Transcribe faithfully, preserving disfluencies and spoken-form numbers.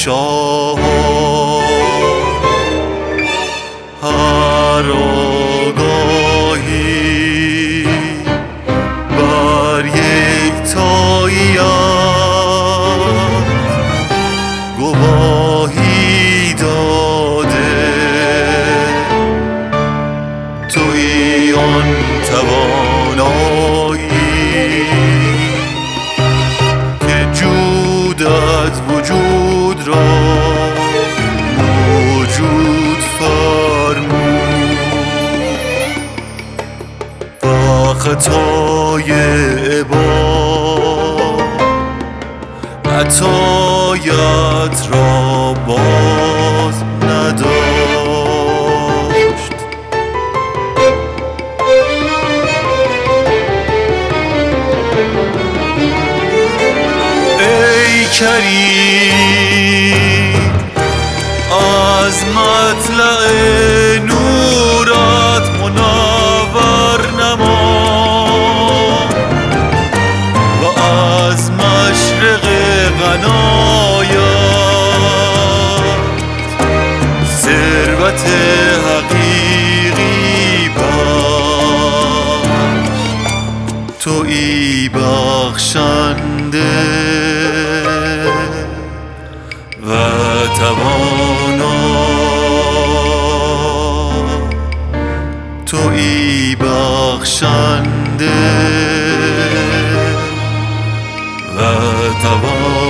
شاه هر آگاهی بر یکتایی‌ات گواهی داده تویی آن توانایی که جودت وجود را موجود فرمود و خطای عباد عطایت را باز نداشت. ای کریم از مطلع نورت منور نما و از مشرق غنایت ثروت حقیقی بخش. تویی بخشنده و توانا، تویی بخشنده و توانا.